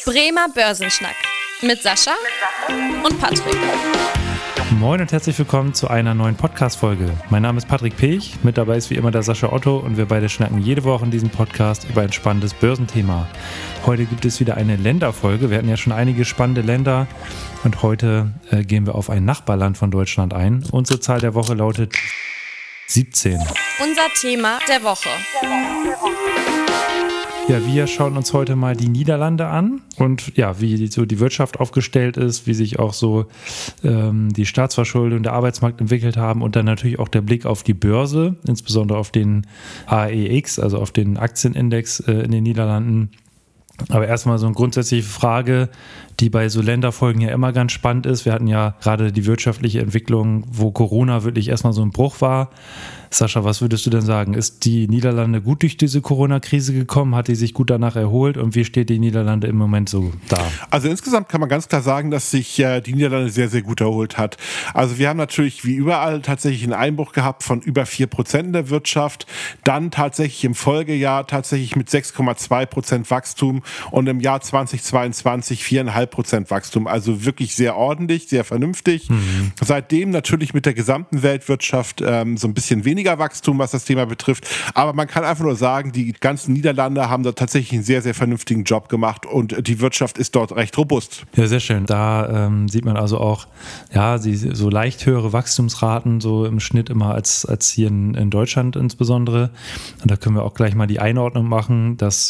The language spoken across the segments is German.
Bremer Börsenschnack mit Sascha und Patrick. Moin und herzlich willkommen zu einer neuen Podcast-Folge. Mein Name ist Patrick Pech, mit dabei ist wie immer der Sascha Otto und wir beide schnacken jede Woche in diesem Podcast über ein spannendes Börsenthema. Heute gibt es wieder eine Länderfolge. Wir hatten ja schon einige spannende Länder und heute gehen wir auf ein Nachbarland von Deutschland ein. Unsere Zahl der Woche lautet 17. Unser Thema der Woche. Ja, wir schauen uns heute mal die Niederlande an und ja, wie so die Wirtschaft aufgestellt ist, wie sich auch so die Staatsverschuldung, der Arbeitsmarkt entwickelt haben und dann natürlich auch der Blick auf die Börse, insbesondere auf den AEX, also auf den Aktienindex in den Niederlanden. Aber erstmal so eine grundsätzliche Frage, die bei so Länderfolgen ja immer ganz spannend ist. Wir hatten ja gerade die wirtschaftliche Entwicklung, wo Corona wirklich erstmal so ein Bruch war. Sascha, was würdest du denn sagen? Ist die Niederlande gut durch diese Corona-Krise gekommen? Hat die sich gut danach erholt? Und wie steht die Niederlande im Moment so da? Also insgesamt kann man ganz klar sagen, dass sich die Niederlande sehr, sehr gut erholt hat. Also wir haben natürlich wie überall tatsächlich einen Einbruch gehabt von über 4% in der Wirtschaft. Dann tatsächlich im Folgejahr tatsächlich mit 6,2% Wachstum und im Jahr 2022 4,5% Wachstum. Also wirklich sehr ordentlich, sehr vernünftig. Seitdem natürlich mit der gesamten Weltwirtschaft so ein bisschen weniger Wachstum, was das Thema betrifft. Aber man kann einfach nur sagen, die ganzen Niederlande haben da tatsächlich einen sehr, sehr vernünftigen Job gemacht und die Wirtschaft ist dort recht robust. Ja, sehr schön. Da sieht man also auch, ja, so leicht höhere Wachstumsraten, so im Schnitt immer als hier in Deutschland insbesondere. Und da können wir auch gleich mal die Einordnung machen. Das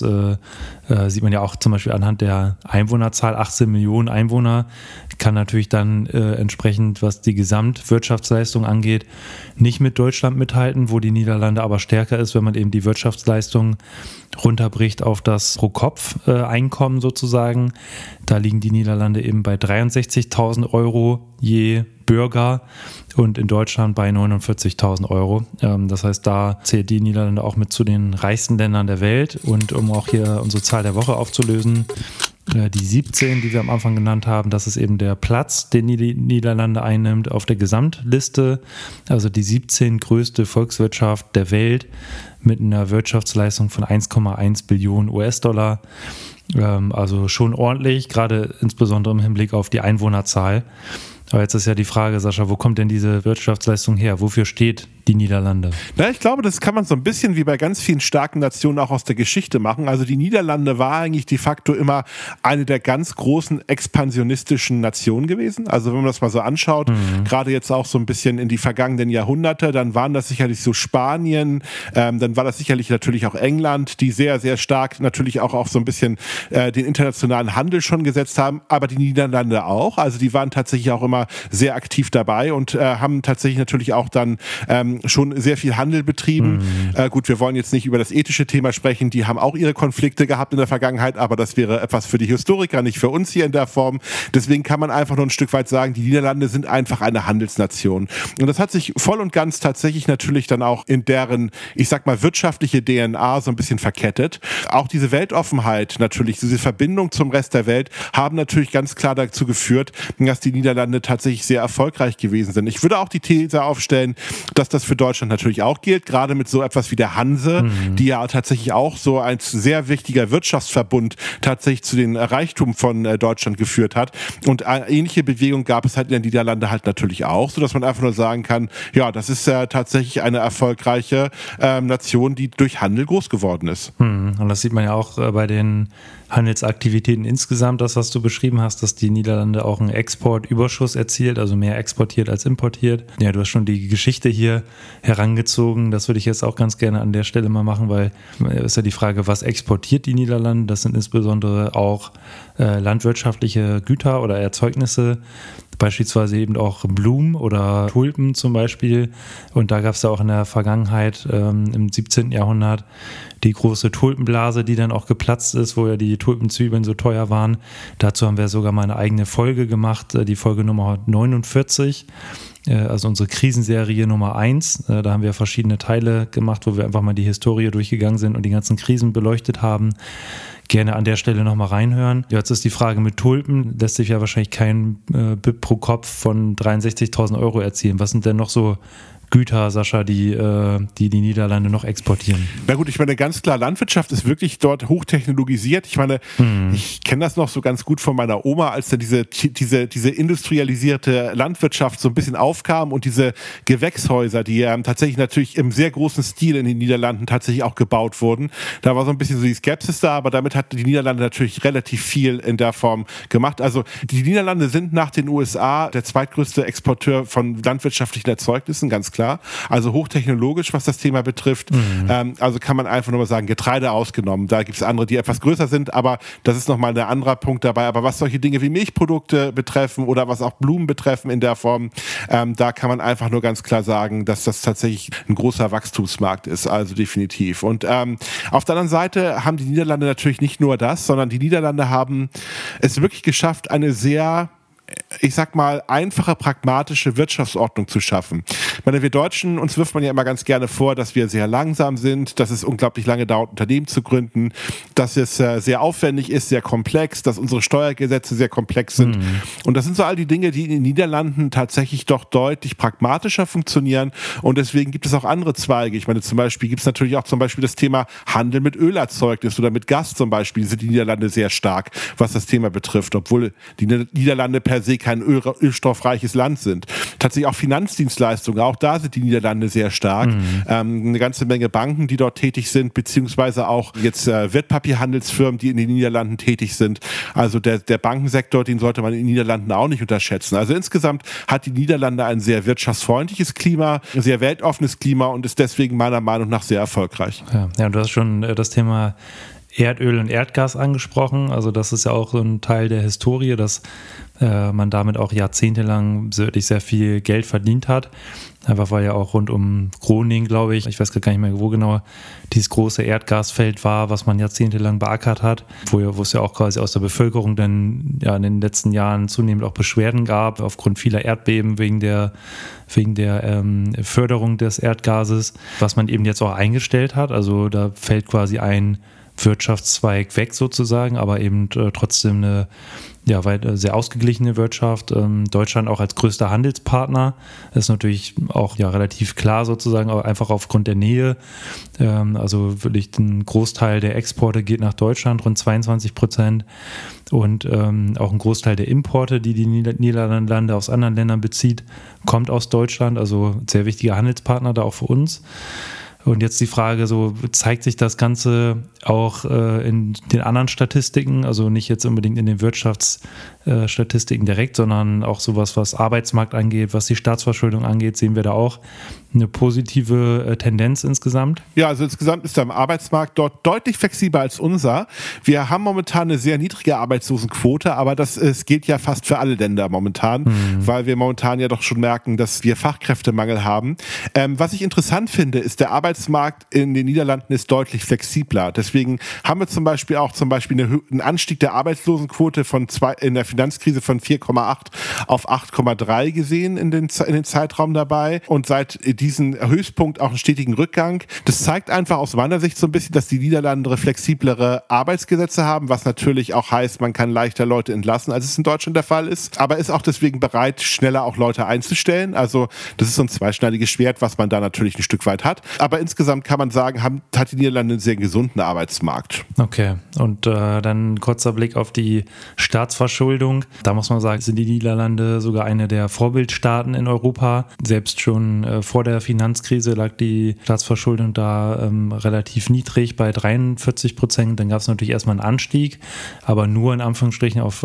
sieht man ja auch zum Beispiel anhand der Einwohnerzahl, 18 Millionen Einwohner, kann natürlich dann entsprechend, was die Gesamtwirtschaftsleistung angeht, nicht mit Deutschland mithalten, wo die Niederlande aber stärker ist, wenn man eben die Wirtschaftsleistung runterbricht auf das Pro-Kopf-Einkommen sozusagen. Da liegen die Niederlande eben bei 63.000 Euro je Bürger und in Deutschland bei 49.000 Euro. Das heißt, da zählt die Niederlande auch mit zu den reichsten Ländern der Welt. Und um auch hier unsere Zahl der Woche aufzulösen, die 17, die wir am Anfang genannt haben, das ist eben der Platz, den die Niederlande einnimmt auf der Gesamtliste. Also die 17 größte Volkswirtschaft der Welt mit einer Wirtschaftsleistung von 1,1 Billionen US-Dollar. Also schon ordentlich, gerade insbesondere im Hinblick auf die Einwohnerzahl. Aber jetzt ist ja die Frage, Sascha, wo kommt denn diese Wirtschaftsleistung her? Wofür steht die Niederlande? Na, ich glaube, das kann man so ein bisschen wie bei ganz vielen starken Nationen auch aus der Geschichte machen. Also die Niederlande war eigentlich de facto immer eine der ganz großen expansionistischen Nationen gewesen. Also wenn man das mal so anschaut, gerade jetzt auch so ein bisschen in die vergangenen Jahrhunderte, dann waren das sicherlich so Spanien, dann war das sicherlich natürlich auch England, die sehr, sehr stark natürlich auch so ein bisschen den internationalen Handel schon gesetzt haben, aber die Niederlande auch. Also die waren tatsächlich auch immer sehr aktiv dabei und haben tatsächlich natürlich auch dann schon sehr viel Handel betrieben. Gut, wir wollen jetzt nicht über das ethische Thema sprechen, die haben auch ihre Konflikte gehabt in der Vergangenheit, aber das wäre etwas für die Historiker, nicht für uns hier in der Form. Deswegen kann man einfach nur ein Stück weit sagen, die Niederlande sind einfach eine Handelsnation. Und das hat sich voll und ganz tatsächlich natürlich dann auch in deren, ich sag mal, wirtschaftliche DNA so ein bisschen verkettet. Auch diese Weltoffenheit natürlich, diese Verbindung zum Rest der Welt haben natürlich ganz klar dazu geführt, dass die Niederlande tatsächlich sehr erfolgreich gewesen sind. Ich würde auch die These aufstellen, dass das für Deutschland natürlich auch gilt, gerade mit so etwas wie der Hanse, die ja tatsächlich auch so ein sehr wichtiger Wirtschaftsverbund tatsächlich zu den Reichtum von Deutschland geführt hat. Und eine ähnliche Bewegung gab es halt in den Niederlanden halt natürlich auch, sodass man einfach nur sagen kann, ja, das ist tatsächlich eine erfolgreiche Nation, die durch Handel groß geworden ist. Und das sieht man ja auch bei den Handelsaktivitäten insgesamt, das, was du beschrieben hast, dass die Niederlande auch einen Exportüberschuss erzielt, also mehr exportiert als importiert. Ja, du hast schon die Geschichte hier herangezogen. Das würde ich jetzt auch ganz gerne an der Stelle mal machen, weil ist ja die Frage, was exportiert die Niederlande? Das sind insbesondere auch landwirtschaftliche Güter oder Erzeugnisse, beispielsweise eben auch Blumen oder Tulpen zum Beispiel. Und da gab es ja auch in der Vergangenheit im 17. Jahrhundert die große Tulpenblase, die dann auch geplatzt ist, wo ja die Tulpenzwiebeln so teuer waren. Dazu haben wir sogar mal eine eigene Folge gemacht, die Folge Nummer 49. Also unsere Krisenserie Nummer 1. Da haben wir verschiedene Teile gemacht, wo wir einfach mal die Historie durchgegangen sind und die ganzen Krisen beleuchtet haben. Gerne an der Stelle nochmal reinhören. Jetzt ist die Frage mit Tulpen, lässt sich ja wahrscheinlich kein BIP pro Kopf von 63.000 Euro erzielen. Was sind denn noch so Güter, Sascha, die Niederlande noch exportieren? Na gut, ich meine, ganz klar, Landwirtschaft ist wirklich dort hochtechnologisiert. Ich meine, ich kenne das noch so ganz gut von meiner Oma, als dann diese industrialisierte Landwirtschaft so ein bisschen aufkam und diese Gewächshäuser, die tatsächlich natürlich im sehr großen Stil in den Niederlanden tatsächlich auch gebaut wurden. Da war so ein bisschen so die Skepsis da, aber damit hat die Niederlande natürlich relativ viel in der Form gemacht. Also die Niederlande sind nach den USA der zweitgrößte Exporteur von landwirtschaftlichen Erzeugnissen, ganz klar. Also hochtechnologisch, was das Thema betrifft. Also kann man einfach nur mal sagen, Getreide ausgenommen. Da gibt es andere, die etwas größer sind, aber das ist nochmal ein anderer Punkt dabei. Aber was solche Dinge wie Milchprodukte betreffen oder was auch Blumen betreffen in der Form, da kann man einfach nur ganz klar sagen, dass das tatsächlich ein großer Wachstumsmarkt ist, also definitiv. Und auf der anderen Seite haben die Niederlande natürlich nicht nur das, sondern die Niederlande haben es wirklich geschafft, eine sehr, ich sag mal, einfache, pragmatische Wirtschaftsordnung zu schaffen. Ich meine, wir Deutschen, uns wirft man ja immer ganz gerne vor, dass wir sehr langsam sind, dass es unglaublich lange dauert, Unternehmen zu gründen, dass es sehr aufwendig ist, sehr komplex, dass unsere Steuergesetze sehr komplex sind. Und das sind so all die Dinge, die in den Niederlanden tatsächlich doch deutlich pragmatischer funktionieren. Und deswegen gibt es auch andere Zweige. Ich meine, zum Beispiel gibt es natürlich auch zum Beispiel das Thema Handel mit Ölerzeugnis oder mit Gas zum Beispiel, sind die Niederlande sehr stark, was das Thema betrifft, obwohl die Niederlande per se kein ölstoffreiches Land sind. Tatsächlich auch Finanzdienstleistungen, auch da sind die Niederlande sehr stark. Eine ganze Menge Banken, die dort tätig sind, beziehungsweise auch jetzt Wertpapierhandelsfirmen, die in den Niederlanden tätig sind. Also der Bankensektor, den sollte man in den Niederlanden auch nicht unterschätzen. Also insgesamt hat die Niederlande ein sehr wirtschaftsfreundliches Klima, ein sehr weltoffenes Klima und ist deswegen meiner Meinung nach sehr erfolgreich. Ja, und du hast schon das Thema Erdöl und Erdgas angesprochen. Also das ist ja auch so ein Teil der Historie, dass man damit auch jahrzehntelang wirklich sehr viel Geld verdient hat. Einfach weil ja auch rund um Groningen, glaube ich weiß gar nicht mehr, wo genau, dieses große Erdgasfeld war, was man jahrzehntelang beackert hat, wo es ja auch quasi aus der Bevölkerung dann ja in den letzten Jahren zunehmend auch Beschwerden gab, aufgrund vieler Erdbeben wegen der Förderung des Erdgases, was man eben jetzt auch eingestellt hat. Also da fällt quasi ein Wirtschaftszweig weg sozusagen, aber eben trotzdem eine sehr ausgeglichene Wirtschaft. Deutschland auch als größter Handelspartner ist natürlich auch relativ klar sozusagen, aber einfach aufgrund der Nähe. Also wirklich ein Großteil der Exporte geht nach Deutschland, rund 22%. Und auch ein Großteil der Importe, die Niederlande aus anderen Ländern bezieht, kommt aus Deutschland. Also sehr wichtiger Handelspartner da auch für uns. Und jetzt die Frage, so zeigt sich das Ganze auch in den anderen Statistiken, also nicht jetzt unbedingt in den Wirtschaftsstatistiken direkt, sondern auch sowas, was Arbeitsmarkt angeht, was die Staatsverschuldung angeht, sehen wir da auch eine positive Tendenz insgesamt? Ja, also insgesamt ist der Arbeitsmarkt dort deutlich flexibler als unser. Wir haben momentan eine sehr niedrige Arbeitslosenquote, aber es gilt ja fast für alle Länder momentan, weil wir momentan ja doch schon merken, dass wir Fachkräftemangel haben. Was ich interessant finde, ist, der Arbeitsmarkt in den Niederlanden ist deutlich flexibler. Deswegen haben wir zum Beispiel einen Anstieg der Arbeitslosenquote in der Finanzkrise von 4,8 auf 8,3 gesehen in den Zeitraum dabei und seit diesen Höchstpunkt auch einen stetigen Rückgang. Das zeigt einfach aus meiner Sicht so ein bisschen, dass die Niederlande flexiblere Arbeitsgesetze haben, was natürlich auch heißt, man kann leichter Leute entlassen, als es in Deutschland der Fall ist, aber ist auch deswegen bereit, schneller auch Leute einzustellen. Also das ist so ein zweischneidiges Schwert, was man da natürlich ein Stück weit hat. Aber insgesamt kann man sagen, hat die Niederlande einen sehr gesunden Arbeitsmarkt. Okay, und dann ein kurzer Blick auf die Staatsverschuldung. Da muss man sagen, sind die Niederlande sogar eine der Vorbildstaaten in Europa. Selbst schon vor der Finanzkrise lag die Staatsverschuldung da relativ niedrig bei 43%. Dann gab es natürlich erstmal einen Anstieg, aber nur in Anführungsstrichen auf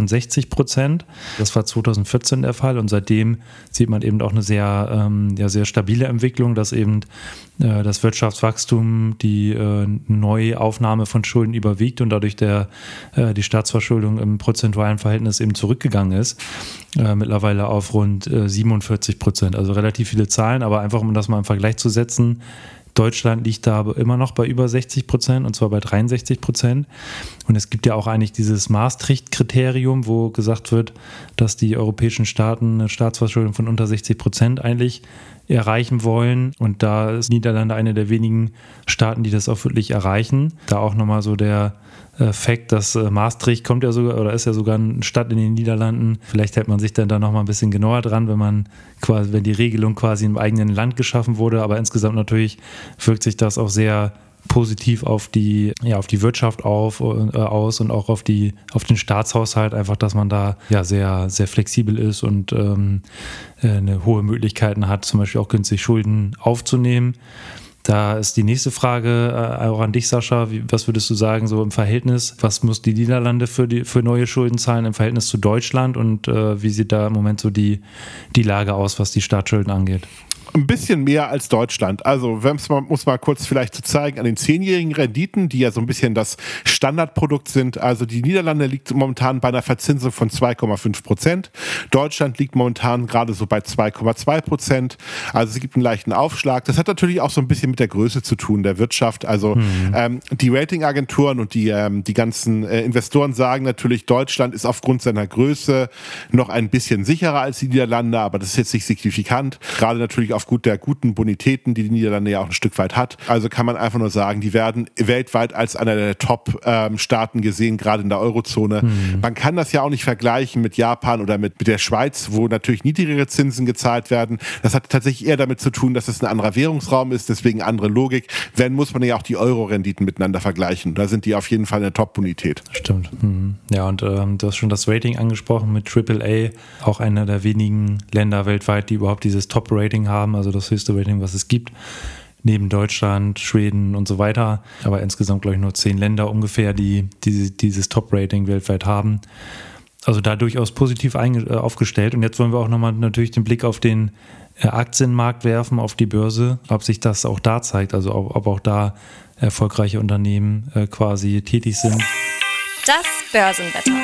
68%. Das war 2014 der Fall und seitdem sieht man eben auch eine sehr stabile Entwicklung, dass eben das Wirtschaftswachstum die Neuaufnahme von Schulden überwiegt und dadurch die Staatsverschuldung im prozentualen Verhältnis eben zurückgegangen ist. Mittlerweile auf rund 47%. Also relativ viele Zahlen, aber einfach um das mal im Vergleich zu setzen, Deutschland liegt da immer noch bei über 60% und zwar bei 63%. Und es gibt ja auch eigentlich dieses Maastricht-Kriterium, wo gesagt wird, dass die europäischen Staaten eine Staatsverschuldung von unter 60% eigentlich erreichen wollen. Und da ist Niederlande eine der wenigen Staaten, die das auch wirklich erreichen. Da auch nochmal so der Fakt, dass Maastricht kommt ja sogar oder ist ja sogar eine Stadt in den Niederlanden. Vielleicht hält man sich dann da nochmal ein bisschen genauer dran, wenn die Regelung quasi im eigenen Land geschaffen wurde. Aber insgesamt natürlich wirkt sich das auch sehr positiv auf die Wirtschaft aus und auch auf den Staatshaushalt, einfach, dass man da ja sehr, sehr flexibel ist und eine hohe Möglichkeiten hat, zum Beispiel auch günstig Schulden aufzunehmen. Da ist die nächste Frage auch an dich, Sascha. Was würdest du sagen, so im Verhältnis? Was muss die Niederlande für neue Schulden zahlen im Verhältnis zu Deutschland? Und wie sieht da im Moment so die Lage aus, was die Staatsschulden angeht? Ein bisschen mehr als Deutschland. Also, muss mal kurz vielleicht zu zeigen, an den 10-jährigen Renditen, die ja so ein bisschen das Standardprodukt sind. Also, die Niederlande liegt momentan bei einer Verzinsung von 2,5%. Deutschland liegt momentan gerade so bei 2,2%. Also, es gibt einen leichten Aufschlag. Das hat natürlich auch so ein bisschen mit der Größe zu tun, der Wirtschaft. Also, die Ratingagenturen und die ganzen Investoren sagen natürlich, Deutschland ist aufgrund seiner Größe noch ein bisschen sicherer als die Niederlande, aber das ist jetzt nicht signifikant. Gerade natürlich aufgrund der guten Bonitäten, die Niederlande ja auch ein Stück weit hat. Also kann man einfach nur sagen, die werden weltweit als einer der Top-Staaten gesehen, gerade in der Eurozone. Man kann das ja auch nicht vergleichen mit Japan oder mit der Schweiz, wo natürlich niedrigere Zinsen gezahlt werden. Das hat tatsächlich eher damit zu tun, dass es ein anderer Währungsraum ist, deswegen andere Logik. Wenn, muss man ja auch die Euro-Renditen miteinander vergleichen. Da sind die auf jeden Fall eine Top-Bonität. Stimmt. Ja, und du hast schon das Rating angesprochen mit AAA, auch einer der wenigen Länder weltweit, die überhaupt dieses Top-Rating haben, also das höchste Rating, was es gibt, neben Deutschland, Schweden und so weiter. Aber insgesamt, glaube ich, nur 10 Länder ungefähr, die dieses Top-Rating weltweit haben. Also da durchaus positiv aufgestellt. Und jetzt wollen wir auch nochmal natürlich den Blick auf den Aktienmarkt werfen, auf die Börse, ob sich das auch da zeigt, also ob auch da erfolgreiche Unternehmen quasi tätig sind. Das Börsenwetter.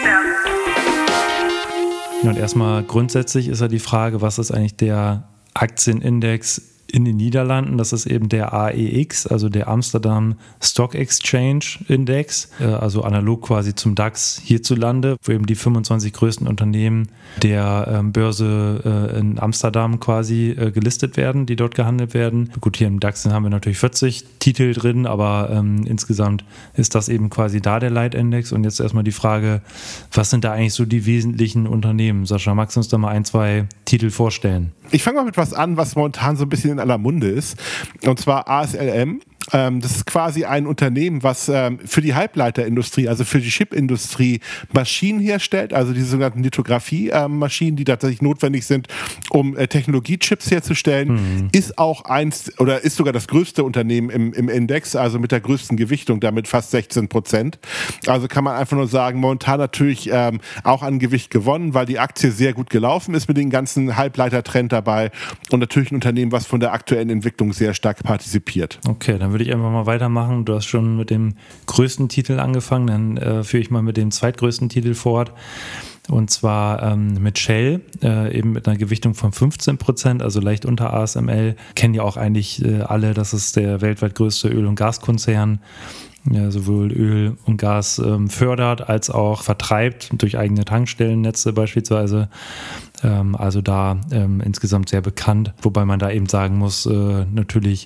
Und erstmal grundsätzlich ist ja die Frage, was ist eigentlich der Aktienindex in den Niederlanden? Das ist eben der AEX, also der Amsterdam Stock Exchange Index, also analog quasi zum DAX hierzulande, wo eben die 25 größten Unternehmen der Börse in Amsterdam quasi gelistet werden, die dort gehandelt werden. Gut, hier im DAX haben wir natürlich 40 Titel drin, aber insgesamt ist das eben quasi da der Leitindex. Und jetzt erstmal die Frage, was sind da eigentlich so die wesentlichen Unternehmen? Sascha, magst du uns da mal 1, 2 Titel vorstellen? Ich fange mal mit was an, was momentan so ein bisschen in aller Munde ist, und zwar ASLM. Das ist quasi ein Unternehmen, was für die Halbleiterindustrie, also für die Chipindustrie Maschinen herstellt, also diese sogenannten Lithografie-Maschinen, die tatsächlich notwendig sind, um Technologiechips herzustellen, ist auch ist sogar das größte Unternehmen im Index, also mit der größten Gewichtung, damit fast 16%. Also kann man einfach nur sagen, momentan natürlich auch an Gewicht gewonnen, weil die Aktie sehr gut gelaufen ist mit dem ganzen Halbleitertrend dabei und natürlich ein Unternehmen, was von der aktuellen Entwicklung sehr stark partizipiert. Okay, dann würde ich einfach mal weitermachen. Du hast schon mit dem größten Titel angefangen, dann führe ich mal mit dem zweitgrößten Titel fort. Und zwar mit Shell, eben mit einer Gewichtung von 15%, also leicht unter ASML. Kennen ja auch eigentlich alle, das ist der weltweit größte Öl- und Gaskonzern. Ja, sowohl Öl und Gas fördert als auch vertreibt durch eigene Tankstellennetze beispielsweise. Also da insgesamt sehr bekannt, wobei man da eben sagen muss, natürlich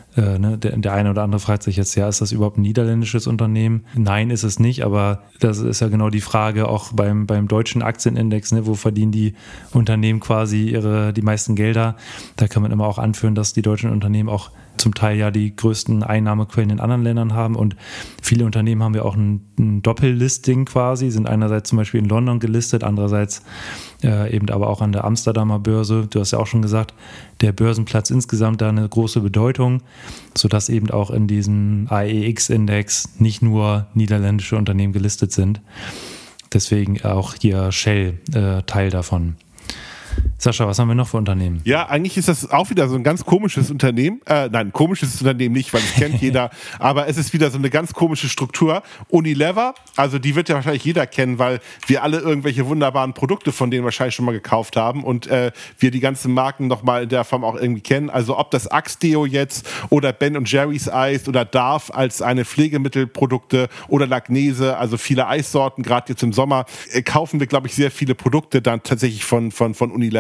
der eine oder andere fragt sich jetzt, ja, ist das überhaupt ein niederländisches Unternehmen? Nein, ist es nicht, aber das ist ja genau die Frage auch beim deutschen Aktienindex, ne, wo verdienen die Unternehmen quasi die meisten Gelder? Da kann man immer auch anführen, dass die deutschen Unternehmen auch zum Teil ja die größten Einnahmequellen in anderen Ländern haben und viele Unternehmen haben ja auch ein Doppellisting quasi, sind einerseits zum Beispiel in London gelistet, andererseits eben aber auch an der Amsterdamer Börse. Du hast ja auch schon gesagt, der Börsenplatz insgesamt da eine große Bedeutung, sodass eben auch in diesem AEX-Index nicht nur niederländische Unternehmen gelistet sind. Deswegen auch hier Shell Teil davon. Sascha, was haben wir noch für Unternehmen? Ja, eigentlich ist das auch wieder so ein ganz komisches Unternehmen. Nein, komisches Unternehmen nicht, weil es kennt jeder. Aber es ist wieder so eine ganz komische Struktur. Unilever, also die wird ja wahrscheinlich jeder kennen, weil wir alle irgendwelche wunderbaren Produkte von denen wahrscheinlich schon mal gekauft haben und wir die ganzen Marken nochmal in der Form auch irgendwie kennen. Also ob das Axe-Deo jetzt oder Ben & Jerry's Eis oder Dove als eine Pflegemittelprodukte oder Lagnese, also viele Eissorten, gerade jetzt im Sommer, kaufen wir, glaube ich, sehr viele Produkte dann tatsächlich von Unilever.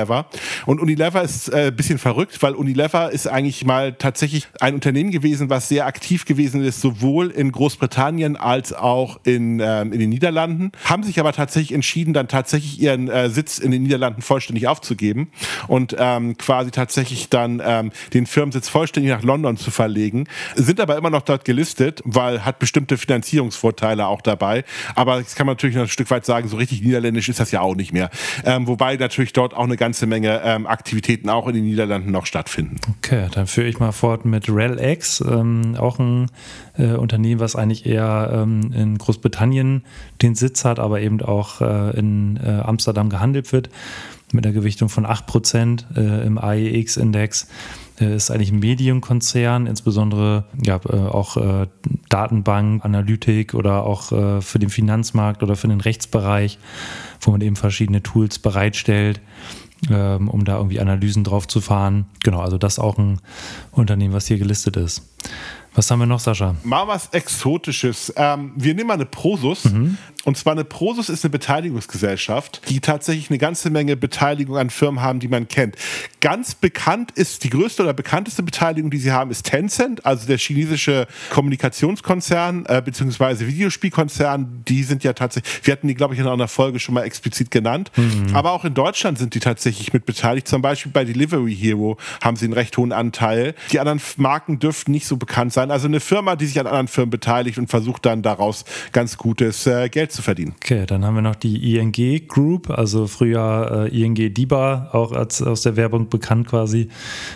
Unilever. Und Unilever ist ein bisschen verrückt, weil Unilever ist eigentlich mal tatsächlich ein Unternehmen gewesen, was sehr aktiv gewesen ist, sowohl in Großbritannien als auch in den Niederlanden, haben sich aber tatsächlich entschieden, dann tatsächlich ihren Sitz in den Niederlanden vollständig aufzugeben und quasi tatsächlich dann den Firmensitz vollständig nach London zu verlegen, sind aber immer noch dort gelistet, weil hat bestimmte Finanzierungsvorteile auch dabei, aber das kann man natürlich noch ein Stück weit sagen, so richtig niederländisch ist das ja auch nicht mehr. Wobei natürlich dort auch eine ganze Menge Aktivitäten auch in den Niederlanden noch stattfinden. Okay, dann führe ich mal fort mit RELX, auch ein Unternehmen, was eigentlich eher in Großbritannien den Sitz hat, aber eben auch in Amsterdam gehandelt wird, mit einer Gewichtung von 8% im AEX-Index. Ist eigentlich ein Medienkonzern, insbesondere auch Datenbank, Analytik oder auch für den Finanzmarkt oder für den Rechtsbereich, wo man eben verschiedene Tools bereitstellt, um da irgendwie Analysen drauf zu fahren. Genau, also das ist auch ein Unternehmen, was hier gelistet ist. Was haben wir noch, Sascha? Mal was Exotisches. Wir nehmen mal eine Prosus. Und zwar eine Prosus ist eine Beteiligungsgesellschaft, die tatsächlich eine ganze Menge Beteiligung an Firmen haben, die man kennt. Ganz bekannt ist, die größte oder bekannteste Beteiligung, die sie haben, ist Tencent, also der chinesische Kommunikationskonzern beziehungsweise Videospielkonzern. Die sind ja tatsächlich, wir hatten die, glaube ich, in einer Folge schon mal explizit genannt. Aber auch in Deutschland sind die tatsächlich mit beteiligt. Zum Beispiel bei Delivery Hero haben sie einen recht hohen Anteil. Die anderen Marken dürften nicht so bekannt sein. Also eine Firma, die sich an anderen Firmen beteiligt und versucht dann daraus ganz gutes Geld zu verdienen. Okay, dann haben wir noch die ING Group, also früher ING DiBa, auch aus der Werbung bekannt quasi.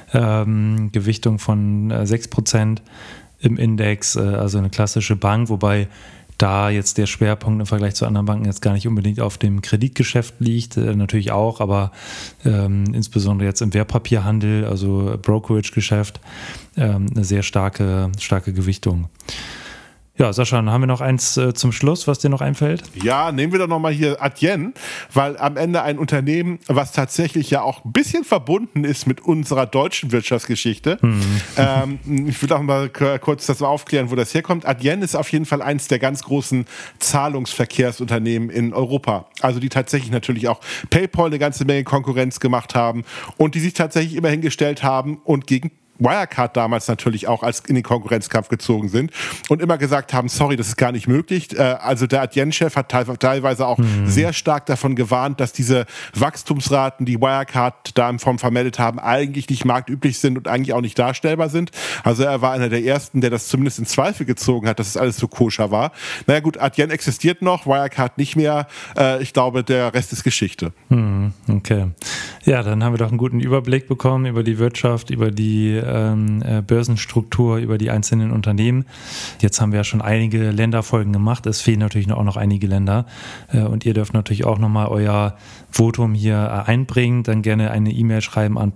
Gewichtung von 6% im Index, also eine klassische Bank, wobei da jetzt der Schwerpunkt im Vergleich zu anderen Banken jetzt gar nicht unbedingt auf dem Kreditgeschäft liegt, natürlich auch, aber insbesondere jetzt im Wertpapierhandel, also Brokerage-Geschäft, eine sehr starke Gewichtung. Ja, Sascha, dann haben wir noch eins zum Schluss, was dir noch einfällt? Ja, nehmen wir doch nochmal hier Adyen, weil am Ende ein Unternehmen, was tatsächlich ja auch ein bisschen verbunden ist mit unserer deutschen Wirtschaftsgeschichte. Ich will auch mal kurz das mal aufklären, wo das herkommt. Adyen ist auf jeden Fall eins der ganz großen Zahlungsverkehrsunternehmen in Europa. Also die tatsächlich natürlich auch PayPal eine ganze Menge Konkurrenz gemacht haben und die sich tatsächlich immer hingestellt haben und gegen Wirecard damals natürlich auch als in den Konkurrenzkampf gezogen sind und immer gesagt haben, sorry, das ist gar nicht möglich. Also der Adyen-Chef hat teilweise auch sehr stark davon gewarnt, dass diese Wachstumsraten, die Wirecard da in Form vermeldet haben, eigentlich nicht marktüblich sind und eigentlich auch nicht darstellbar sind. Also er war einer der Ersten, der das zumindest in Zweifel gezogen hat, dass es alles so koscher war. Naja gut, Adyen existiert noch, Wirecard nicht mehr. Ich glaube, der Rest ist Geschichte. Okay. Ja, dann haben wir doch einen guten Überblick bekommen über die Wirtschaft, über die Börsenstruktur, über die einzelnen Unternehmen. Jetzt haben wir ja schon einige Länderfolgen gemacht. Es fehlen natürlich auch noch einige Länder. Und ihr dürft natürlich auch nochmal euer Votum hier einbringen. Dann gerne eine E-Mail schreiben an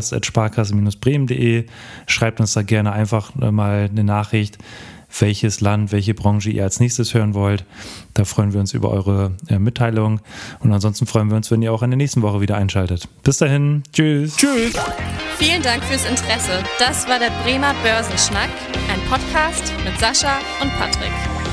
podcast@sparkasse-bremen.de. Schreibt uns da gerne einfach mal eine Nachricht, welches Land, welche Branche ihr als nächstes hören wollt. Da freuen wir uns über eure Mitteilung. Und ansonsten freuen wir uns, wenn ihr auch in der nächsten Woche wieder einschaltet. Bis dahin. Tschüss. Tschüss. Vielen Dank fürs Interesse. Das war der Bremer Börsenschnack, ein Podcast mit Sascha und Patrick.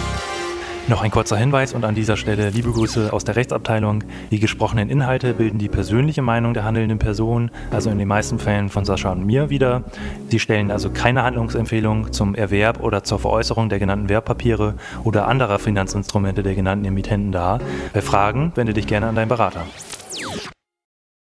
Noch ein kurzer Hinweis und an dieser Stelle liebe Grüße aus der Rechtsabteilung. Die gesprochenen Inhalte bilden die persönliche Meinung der handelnden Person, also in den meisten Fällen von Sascha und mir wider. Sie stellen also keine Handlungsempfehlung zum Erwerb oder zur Veräußerung der genannten Wertpapiere oder anderer Finanzinstrumente der genannten Emittenten dar. Bei Fragen wende dich gerne an deinen Berater.